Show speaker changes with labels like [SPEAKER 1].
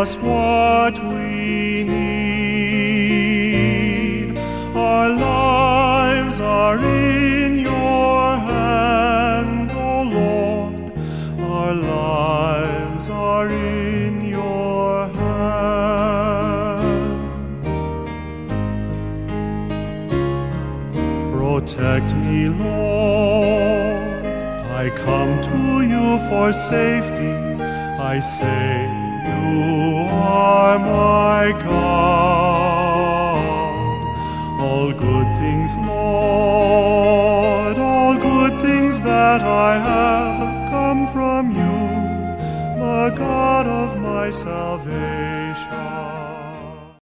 [SPEAKER 1] us what we need. Our lives are in your hands, O Lord. Our lives are in your hands. Protect me, Lord. I come to you for safety. I say, you are my God. All good things, Lord,